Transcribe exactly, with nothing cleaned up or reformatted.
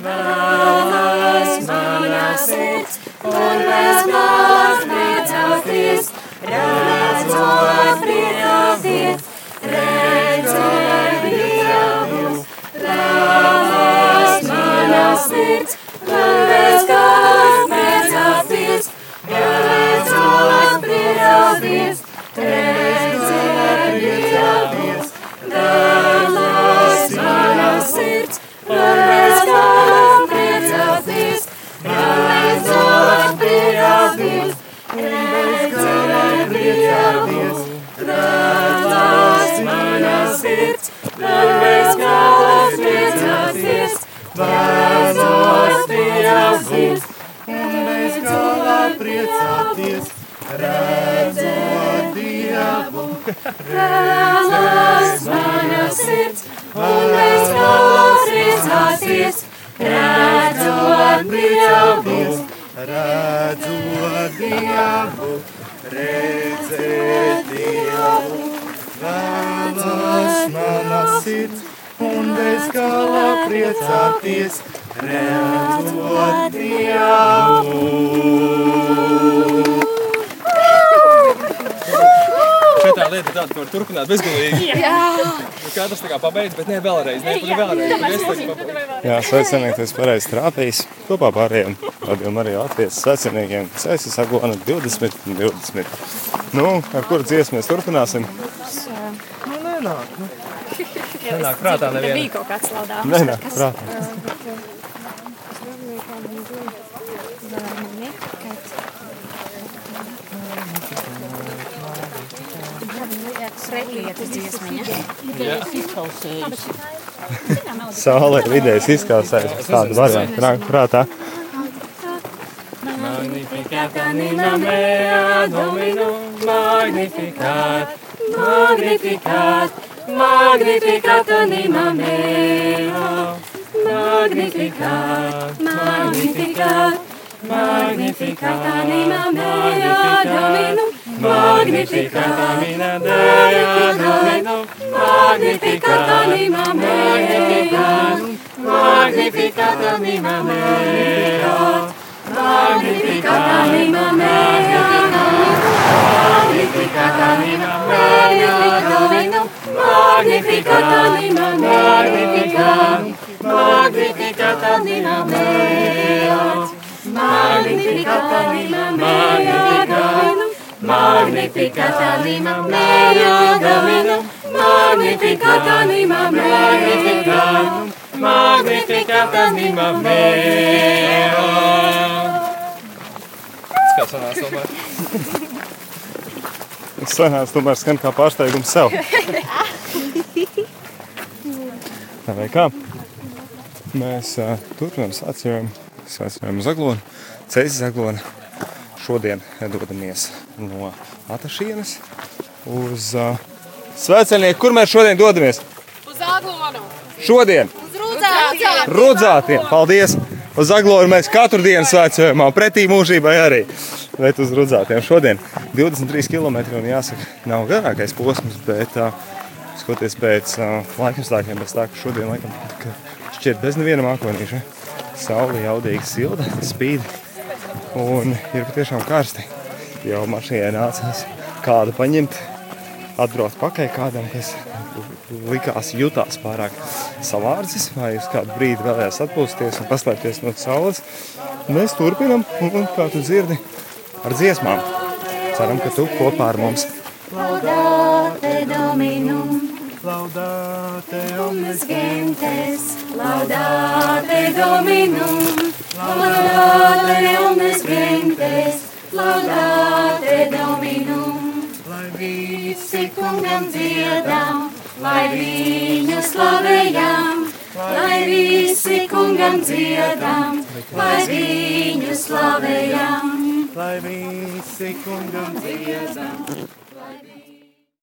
vēlas mana sirds, un bez maz priecāties, redzot priecāties, redzot Dievu. Vēlas mana sirds, un bez maz priecāties, redzot priecāties, redzot Dievu. Vēlas mana sirds, un bez maz priecāties, redzot priecāties, redzot Dievu. Vēlas mana sirds, un bez maz priecāties, redzot priecāties, redzot priecāties, redzot Dievu. Vēlas mana sirds, un bez maz priecāties, redzot priecāties, redzot Dievu, redzēt Dievu. Vēlas mana sirds, un bez gala priecāties, redzot Dievu. Šitā lieta tāda, ka var turpināt bezgalīgi. Jā. Katrs tā kā pabeidz, bet ne vēlreiz, ne vēlreiz. Jā, sveicinieki, tu esi pareizi trāpījis. Kopā pārējiem tādiem arī Latvijas sveciniekiem, kas esi Aglona divdesmit un divdesmit. Nu, ar kuru dziesmu mēs turpināsim? Nu, nenāk, nu. Nenāk prātā neviena. Bija kaut kāds laudāms. Nenāk prātā. Lietas dziesmiņa. Saule ir vidējais izkausējis, tādu variantu nāk prātā. Magnificat anima mea Domino, magnificat, magnificat, magnificat anima mea, magnificat, magnificat, magnificat anima mea Domino, magnificat anima mea Domino, magnificat anima mea, magnificat anima mea, magnificat anima mea, magnificat anima mea Domino, magnificat anima mea, magnificat anima mea, magnificat anima mea Domino, magnificat anima mea Domino, magnificat anima mea, magnificat anima mea. Kā sanās tomēr? Sanās tomēr skan kā pārsteigums sev. Tā vai kā? Mēs uh, turpinām svētceļojumu, svētceļojumu uz Aglonu, ceļš uz Aglonu. Šodien dodamies no Atašienes uz uh, svētceļnieku. Kur mēs šodien dodamies? Uz Aglonu. Šodien? Uz Rudzātiem. Rudzātiem, paldies! Uz Aglonu mēs katru dienu svētceļojumā, pretī mūžībai arī. Bet uz Rudzātiem šodien divdesmit trīs kilometri un jāsaka, nav garākais posms, bet uh, skoties pēc uh, laikapstākļiem, bet tā, ka šodien laikam ka šķiet bez neviena mākonīša. Saule jaudīgi silda, spīd un ir patiešām karsti. Jau mašīnai nācās kādu paņemt, atbraukt pakaļ kādam, kas likās jutās pārāk savārdzis, vai uz kādu brīdi vēlējās atpūsties un paslēpties no saules. Mēs turpinam un, kā tu dzirdi, ar dziesmām. Ceram, ka tu kopā ar mums. Laudate Dominum, laudate omnes gentes, laudate Dominum, laudate omnes gentes, laudate Dominum. Lai visi kungam dziedam, lai viņu slavējam, lai visi kungam dziedam, lai viņu slavējam, lai visi kungam dziedam.